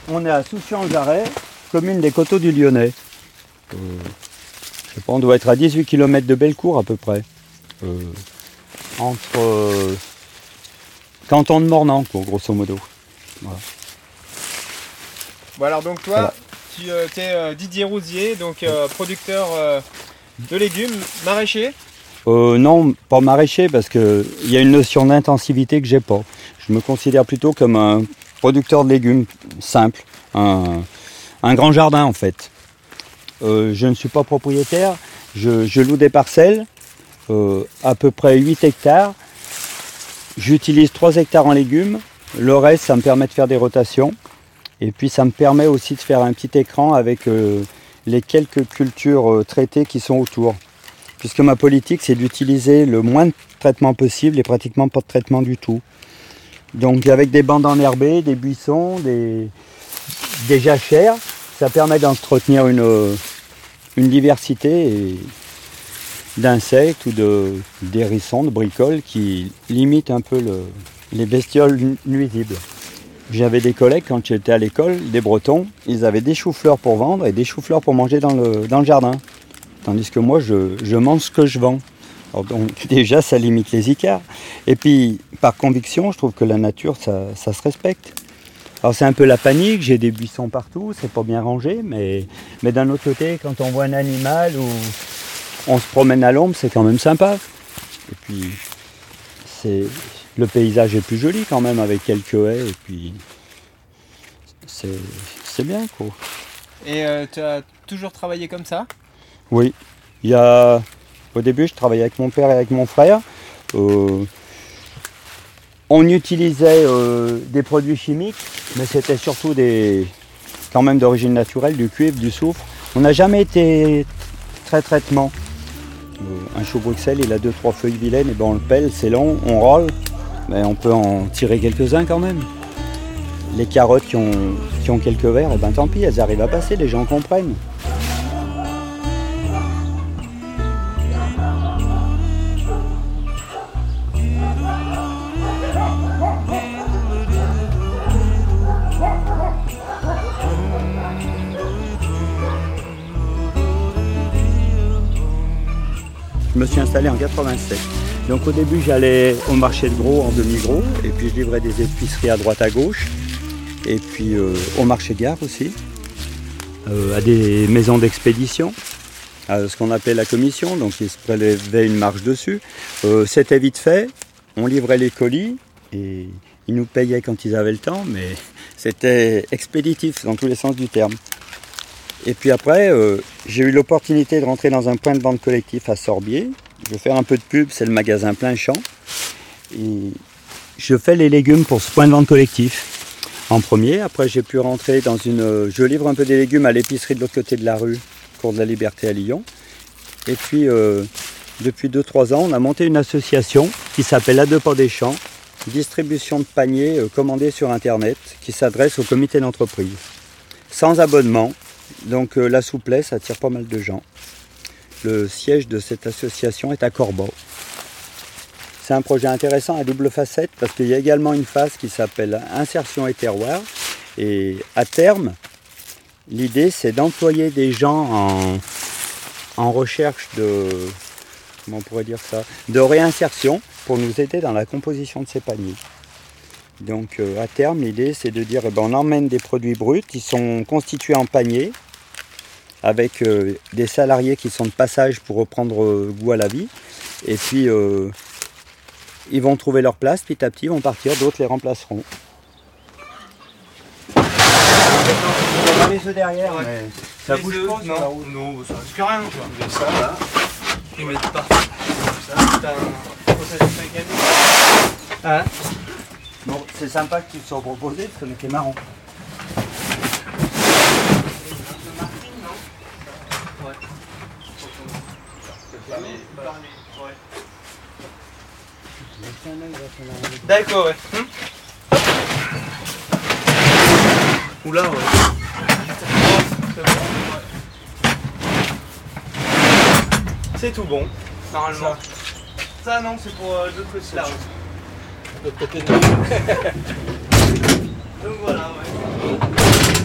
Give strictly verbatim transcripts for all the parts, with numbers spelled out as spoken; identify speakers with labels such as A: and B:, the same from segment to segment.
A: on est à Soucy-en-Jarret, commune des Coteaux du Lyonnais. Euh, je sais pas, on doit être à dix-huit kilomètres de Bellecour à peu près. Euh, entre euh, canton de Mornan, quoi, grosso modo. Voilà.
B: Bon alors donc toi, voilà. tu euh, es euh, Didier Rousier, donc euh, producteur euh, de légumes, maraîcher.
A: Euh, non, pas maraîcher parce qu'il y a une notion d'intensivité que j'ai pas. Je me considère plutôt comme un producteur de légumes simple, un, un grand jardin en fait. Euh, je ne suis pas propriétaire, je, je loue des parcelles, euh, à peu près huit hectares. J'utilise trois hectares en légumes, le reste ça me permet de faire des rotations. Et puis ça me permet aussi de faire un petit écran avec euh, les quelques cultures euh, traitées qui sont autour. Puisque ma politique c'est d'utiliser le moins de traitement possible et pratiquement pas de traitement du tout. Donc avec des bandes enherbées, des buissons, des, des jachères, ça permet d'entretenir une, une diversité d'insectes ou de d'hérissons, de bricoles qui limitent un peu le, les bestioles nuisibles. J'avais des collègues quand j'étais à l'école, des Bretons, ils avaient des choux-fleurs pour vendre et des choux-fleurs pour manger dans le, dans le jardin. Tandis que moi, je, je mange ce que je vends. Alors donc déjà, ça limite les écarts. Et puis, par conviction, je trouve que la nature, ça, ça se respecte. Alors c'est un peu la panique, j'ai des buissons partout, c'est pas bien rangé, mais, mais d'un autre côté, quand on voit un animal ou on se promène à l'ombre, c'est quand même sympa. Et puis, c'est... le paysage est plus joli quand même avec quelques haies et puis c'est, c'est bien quoi.
B: Et euh, tu as toujours travaillé comme ça?
A: Oui. Il y a... Au début je travaillais avec mon père et avec mon frère. Euh... On utilisait euh, des produits chimiques, mais c'était surtout des quand même d'origine naturelle, du cuivre, du soufre. On n'a jamais été très traitement. Euh, un chou Bruxelles, il a deux trois feuilles vilaines, et ben on le pèle, c'est long, on roule. Mais on peut en tirer quelques-uns quand même. Les carottes qui ont, qui ont quelques vers, et ben tant pis, elles arrivent à passer, les gens comprennent. Je me suis installé en quatre-vingt-sept. Donc au début j'allais au marché de gros en demi-gros et puis je livrais des épiceries à droite à gauche et puis euh, au marché gare aussi, euh, à des maisons d'expédition, à ce qu'on appelait la commission, donc ils se prélevaient une marge dessus. Euh, c'était vite fait, on livrait les colis et ils nous payaient quand ils avaient le temps, mais c'était expéditif dans tous les sens du terme. Et puis après, euh, j'ai eu l'opportunité de rentrer dans un point de vente collectif à Sorbier. Je vais faire un peu de pub, c'est le magasin Plein Champ. Et je fais les légumes pour ce point de vente collectif en premier. Après, j'ai pu rentrer dans une... Je livre un peu des légumes à l'épicerie de l'autre côté de la rue, Cours de la Liberté à Lyon. Et puis, euh, depuis deux trois ans, on a monté une association qui s'appelle À deux pas des champs, distribution de paniers euh, commandés sur Internet, qui s'adresse au comité d'entreprise. Sans abonnement. Donc euh, la souplesse attire pas mal de gens. Le siège de cette association est à Corbeau. C'est un projet intéressant à double facette parce qu'il y a également une phase qui s'appelle insertion et terroir. Et à terme, l'idée c'est d'employer des gens en, en recherche de, comment on pourrait dire ça, de réinsertion pour nous aider dans la composition de ces paniers. Donc euh, à terme, l'idée c'est de dire eh ben, on emmène des produits bruts, ils sont constitués en panier avec euh, des salariés qui sont de passage pour reprendre euh, goût à la vie. Et puis euh, ils vont trouver leur place, petit à petit ils vont partir, d'autres les remplaceront. On va les œufs derrière, ouais. Mais ça
B: les
A: bouge
B: œufs,
A: pas sur
B: non,
A: la route.
B: Non, ça risque rien. Quoi. Ça, là. Ils mettent pas. Ça, c'est un processus mécanique.
A: Hein? Bon, c'est sympa que tu te sois proposé parce que c'est marrant.
B: D'accord, ouais. Hum. Oula, ouais. C'est tout bon, normalement. Ça, ça non, c'est pour euh, l'autre côté là. L'autre côté de Donc voilà, ouais.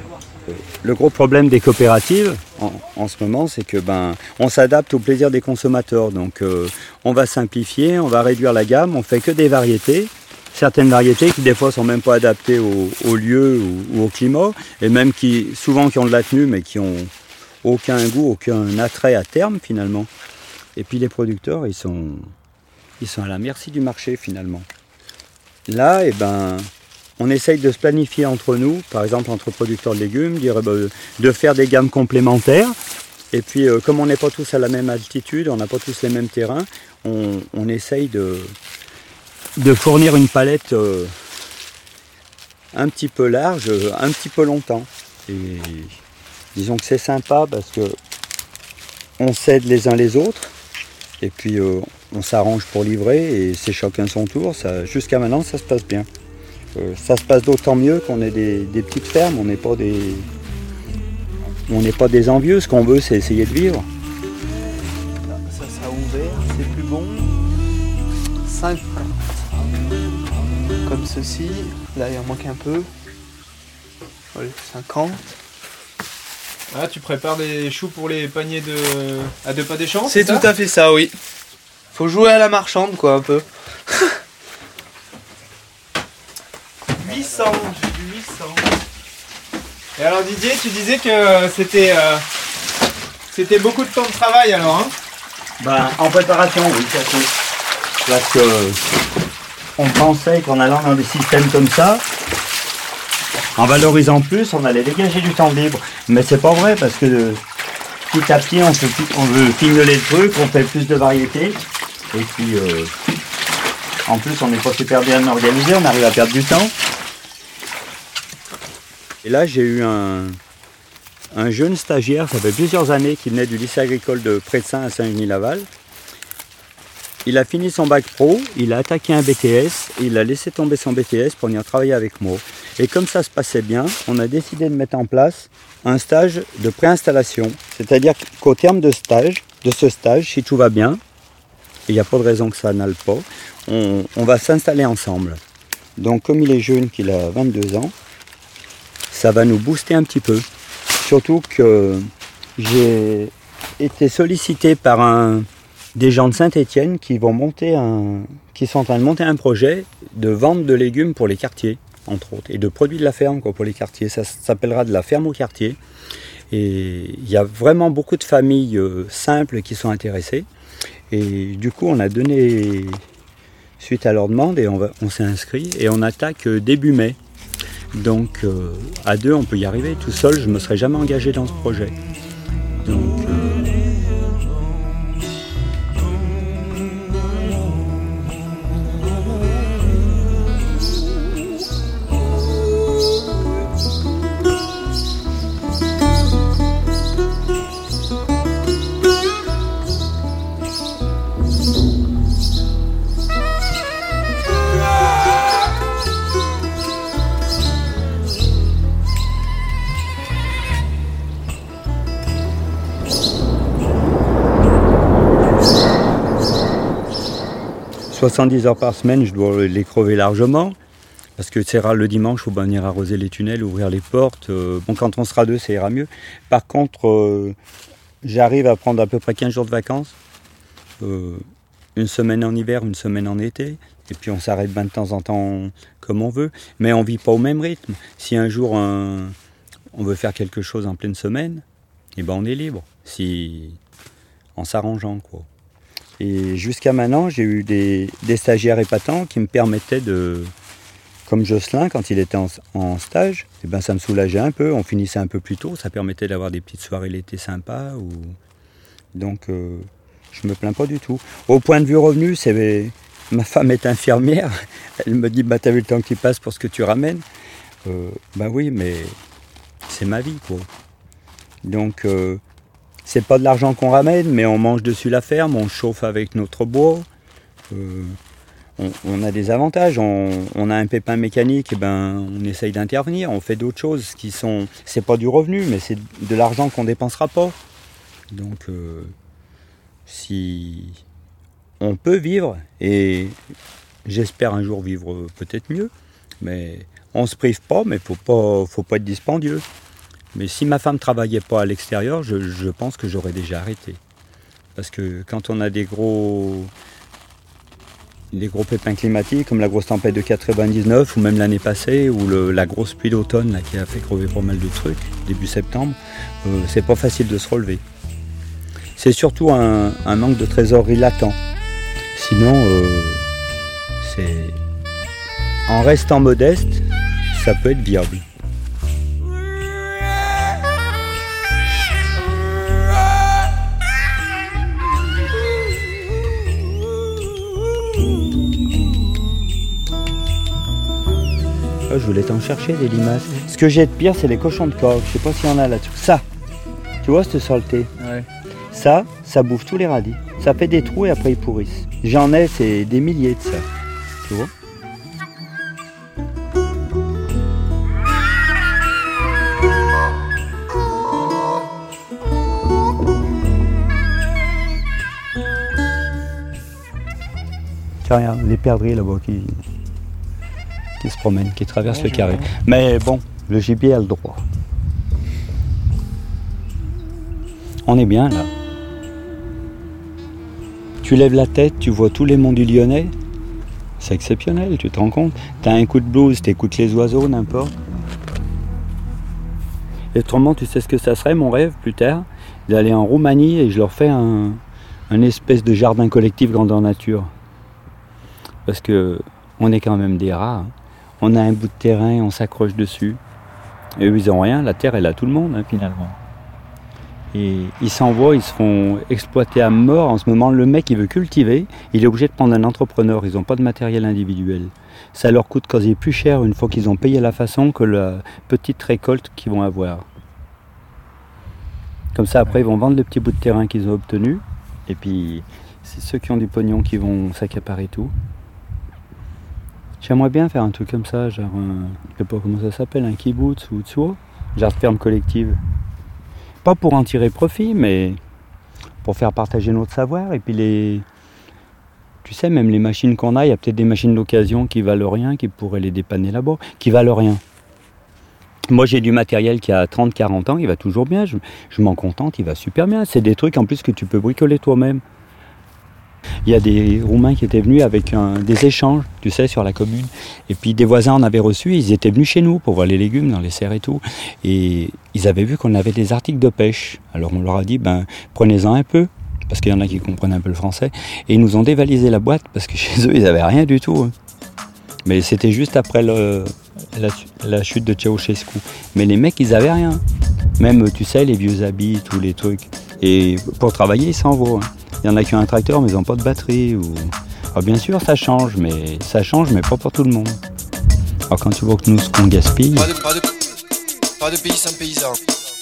A: Le gros problème des coopératives en, en ce moment, c'est que ben, on s'adapte au plaisir des consommateurs. Donc euh, on va simplifier, on va réduire la gamme, on fait que des variétés. Certaines variétés qui des fois sont même pas adaptées au, au lieu ou, ou au climat, et même qui souvent qui ont de la tenue mais qui ont aucun goût, aucun attrait à terme finalement. Et puis les producteurs, ils sont, ils sont à la merci du marché finalement. Là, eh ben, on essaye de se planifier entre nous, par exemple entre producteurs de légumes, de faire des gammes complémentaires. Et puis euh, comme on n'est pas tous à la même altitude, on n'a pas tous les mêmes terrains, on, on essaye de, de fournir une palette euh, un petit peu large, un petit peu longtemps. Et disons que c'est sympa parce que on s'aide les uns les autres. Et puis euh, on s'arrange pour livrer et c'est chacun son tour. Ça, jusqu'à maintenant, ça se passe bien. Euh, ça se passe d'autant mieux qu'on est des, des petites fermes. On n'est pas des, on n'est pas des envieux. Ce qu'on veut, c'est essayer de vivre.
C: Ça, ça a ouvert, c'est plus bon. cinquante. Comme ceci. Là, il en manque un peu. Allez, cinquante.
B: Ah, tu prépares des choux pour les paniers de... à deux pas des champs?
C: C'est tout à fait ça, oui. Faut jouer à la marchande, quoi, un peu. huit cents, j'ai du huit cents.
B: Et alors Didier, tu disais que c'était euh, c'était beaucoup de temps de travail alors, hein?
A: Ben, en préparation, oui, ça fait. Parce que on pensait qu'en allant dans des systèmes comme ça, en valorisant plus, on allait dégager du temps libre. Mais c'est pas vrai parce que petit à petit, on, fait, on veut fignoler le truc, on fait plus de variétés. Et puis, euh, en plus, on n'est pas super bien organisé, on arrive à perdre du temps. Et là, j'ai eu un, un jeune stagiaire, ça fait plusieurs années, qui venait du lycée agricole de Prédessin à Saint-Genis-Laval. Il a fini son bac pro, il a attaqué un B T S, et il a laissé tomber son B T S pour venir travailler avec moi. Et comme ça se passait bien, on a décidé de mettre en place un stage de préinstallation. C'est-à-dire qu'au terme de, stage, de ce stage, si tout va bien, et il n'y a pas de raison que ça n'aille pas, on, on va s'installer ensemble. Donc comme il est jeune, qu'il a vingt-deux ans, ça va nous booster un petit peu. Surtout que j'ai été sollicité par un... des gens de Saint-Étienne qui vont monter un, qui sont en train de monter un projet de vente de légumes pour les quartiers, entre autres, et de produits de la ferme quoi, pour les quartiers. Ça s'appellera de la ferme au quartier. Et il y a vraiment beaucoup de familles euh, simples qui sont intéressées. Et du coup, on a donné suite à leur demande et on, va, on s'est inscrit et on attaque début mai. Donc euh, à deux, on peut y arriver. Tout seul, je ne me serais jamais engagé dans ce projet. Donc, euh, soixante-dix heures par semaine, je dois les crever largement. Parce que c'est rare le dimanche, il faut venir arroser les tunnels, ouvrir les portes. Bon, quand on sera deux, ça ira mieux. Par contre, euh, j'arrive à prendre à peu près quinze jours de vacances. Euh, une semaine en hiver, une semaine en été. Et puis on s'arrête bien de temps en temps comme on veut. Mais on ne vit pas au même rythme. Si un jour un, on veut faire quelque chose en pleine semaine, eh ben on est libre. Si, en s'arrangeant, quoi. Et jusqu'à maintenant, j'ai eu des, des stagiaires épatants qui me permettaient de, comme Jocelyn, quand il était en, en stage, eh ben ça me soulageait un peu, on finissait un peu plus tôt, ça permettait d'avoir des petites soirées l'été sympas. Ou... Donc euh, je me plains pas du tout. Au point de vue revenu, c'est, ma femme est infirmière, elle me dit bah, « t'as vu le temps qui passe pour ce que tu ramènes euh, ?» Ben oui, mais c'est ma vie, quoi. Donc... Euh, c'est pas de l'argent qu'on ramène, mais on mange dessus la ferme, on chauffe avec notre bois. Euh, on, on a des avantages. On, on a un pépin mécanique, et ben, on essaye d'intervenir. On fait d'autres choses qui sont... C'est pas du revenu, mais c'est de l'argent qu'on dépensera pas. Donc, euh, si on peut vivre, et j'espère un jour vivre peut-être mieux, mais on se prive pas, mais faut pas, faut pas être dispendieux. Mais si ma femme ne travaillait pas à l'extérieur, je, je pense que j'aurais déjà arrêté. Parce que quand on a des gros, des gros pépins climatiques, comme la grosse tempête de quatre-vingt-dix-neuf, ou même l'année passée, ou le, la grosse pluie d'automne là, qui a fait crever pas mal de trucs, début septembre, euh, c'est pas facile de se relever. C'est surtout un, un manque de trésorerie latent. Sinon, euh, c'est... en restant modeste, ça peut être viable. Je voulais t'en chercher des limaces. Ce que j'ai de pire, c'est les cochons de corps. Je sais pas s'il y en a là-dessus. Ça, tu vois cette saleté.
B: Ouais.
A: Ça, ça bouffe tous les radis. Ça fait des trous et après ils pourrissent. J'en ai, c'est des milliers de ça. Tu vois ? Tiens, regarde, les perdrix là-bas qui... qui se promènent, qui traversent ouais, le carré. Vois. Mais bon, le gibier a le droit. On est bien là. Tu lèves la tête, tu vois tous les monts du Lyonnais. C'est exceptionnel, tu te rends compte. T'as un coup de blues, t'écoutes les oiseaux, n'importe. Et autrement, tu sais ce que ça serait, mon rêve, plus tard, d'aller en Roumanie et je leur fais un, un espèce de jardin collectif grandeur nature. Parce que on est quand même des rats. Hein. On a un bout de terrain, on s'accroche dessus. Et eux, ils n'ont rien, la terre, elle a tout le monde, hein, finalement. Et ils s'envoient, ils se font exploiter à mort. En ce moment, le mec, il veut cultiver, il est obligé de prendre un entrepreneur. Ils n'ont pas de matériel individuel. Ça leur coûte quasi plus cher une fois qu'ils ont payé la façon que la petite récolte qu'ils vont avoir. Comme ça, après, ils vont vendre le petit bout de terrain qu'ils ont obtenu. Et puis, c'est ceux qui ont du pognon qui vont s'accaparer tout. J'aimerais bien faire un truc comme ça, genre, un, je sais pas comment ça s'appelle, un kibbutz ou tsuo, genre ferme collective. Pas pour en tirer profit, mais pour faire partager notre savoir. Et puis les, tu sais, même les machines qu'on a, il y a peut-être des machines d'occasion qui valent rien, qui pourraient les dépanner là-bas, qui valent rien. Moi j'ai du matériel qui a trente quarante ans, il va toujours bien, je, je m'en contente, il va super bien. C'est des trucs en plus que tu peux bricoler toi-même. Il y a des Roumains qui étaient venus avec un, des échanges, tu sais, sur la commune. Et puis des voisins en avaient reçu, ils étaient venus chez nous pour voir les légumes dans les serres et tout. Et ils avaient vu qu'on avait des articles de pêche. Alors on leur a dit, ben prenez-en un peu, parce qu'il y en a qui comprennent un peu le français. Et ils nous ont dévalisé la boîte, parce que chez eux, ils n'avaient rien du tout. Hein. Mais c'était juste après le, la, la chute de Ceausescu. Mais les mecs, ils n'avaient rien. Même, tu sais, les vieux habits, tous les trucs. Et pour travailler, ils s'en vont. Hein. Il y en a qui ont un tracteur mais ils n'ont pas de batterie. Ou... Alors bien sûr ça change, mais ça change mais pas pour tout le monde. Alors quand tu vois que nous ce qu'on gaspille...
D: Pas de, pas de, pas de pays sans paysan.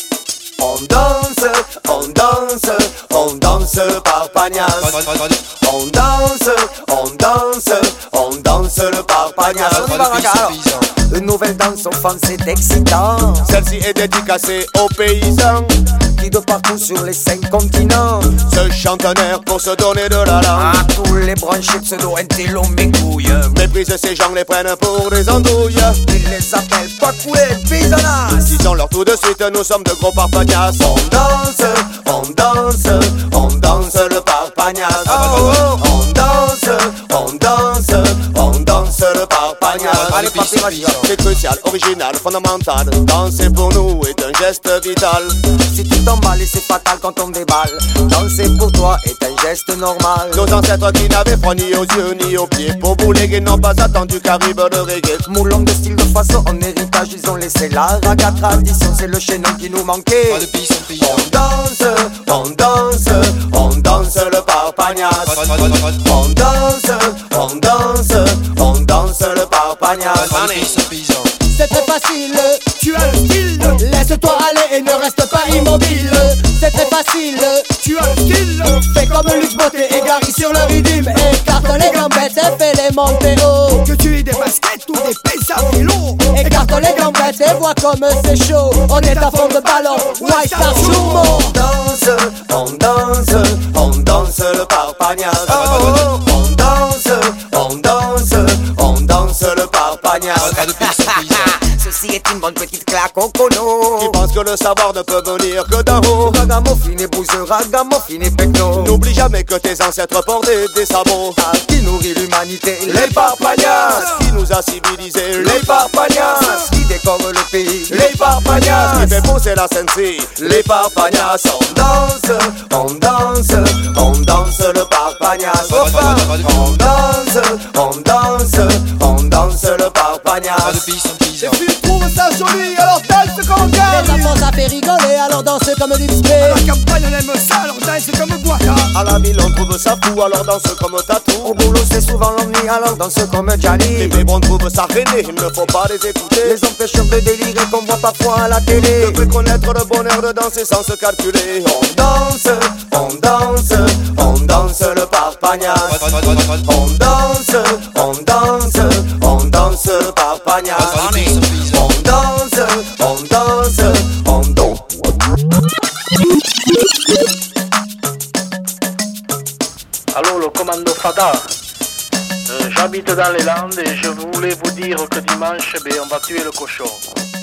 E: On danse, on danse, on danse par pagnasse.
D: Pas de, pas de, pas de.
E: On danse, on danse, on danse le parpagnasse.
D: Pas de pays sans paysan.
E: Une nouvelle danse offense est excitante. Celle-ci est dédicacée aux paysans qui de partout sur les cinq continents se chantent un air pour se donner de la langue. À tous les branchés pseudo intello mes couilles méprisent ces gens, les prennent pour des andouilles. Ils les appellent pas coulés paysannas. Disons-leur tout de suite, nous sommes de gros parpagnasses. On danse, on danse, on danse le parpagnasse. Oh, oh, on danse, on danse, on danse le parpagnasse. Allez, papi, c'est crucial, original, fondamental. Danser pour nous est un geste vital. Si tu t'emballes, c'est fatal quand on déballe. Danser pour toi est un geste normal. Nos ancêtres qui n'avaient froid ni aux yeux ni aux pieds, pour bouler, n'ont pas attendu qu'arrive le reggae. Moulons de style de façon en héritage, ils ont laissé la raga tradition. C'est le chaînon qui nous manquait.
D: Pas de pays sans paysan.
E: On danse, on danse, on danse le parpagnasse.
D: Pas de, pas de, pas de.
E: On danse, on danse, on danse le parpagnasse.
D: Pas de pays sans paysan.
F: C'est très facile, tu as le style. Laisse-toi aller et ne reste pas immobile. C'est très facile, tu as le style. Fais comme Luc Beauté, égaré sur le rythme. Écarte les gambettes et fais les monter haut.
G: Que tu aies des baskets ou des pinces à vélo.
F: Écarte les gambettes et vois comme c'est chaud. On est à fond de ballon, White Star Choumo.
E: On danse, on danse, on danse le parpagnasse. Oh, on danse, on danse, on danse le parpagnasse.
D: Pas de pays sans paysan.
E: Ceci est une bonne petite claque au cono. Qui pense que le savoir ne peut venir que d'en haut. Ragamuffin et bouse, ragamuffin et pecno. N'oublie jamais que tes ancêtres portaient des sabots. Ah, qui nourrit l'humanité, les parpagnas. Qui nous a civilisés, les parpagnas. Qui décore le pays, les parpagnas. Qui fait pousser la sensi, les parpagnas. On danse, on danse, on danse le parpagnas. On danse, on danse, on danse le parpagnas.
D: Pas de pays sans paysan.
G: Les filles trouvent ça joli, alors danse comme gagne.
F: Les enfants ça fait rigoler, alors danse comme du
G: À
F: spé.
G: la campagne on aime ça, alors danse comme Guaca.
E: À la ville on trouve ça fou, alors danse comme Tatou. Au boulot c'est souvent l'ennui, alors danse comme Gianni. Les bébés on trouve ça rené, il ne faut pas les écouter. Les empêcheurs de délirer qu'on voit parfois à la télé. Devrait connaître le bonheur de danser sans se calculer. On danse, on danse, on danse le parpagnas.
D: Pas de- pas de- pas de- pas de-
E: On danse, on danse, on danse le parpagnas.
D: pas de pays sans paysan.
E: On danse, on danse, on danse.
H: Allô, le commando Fada. Euh, J'habite dans les Landes et je voulais vous dire que dimanche, ben, on va tuer le cochon.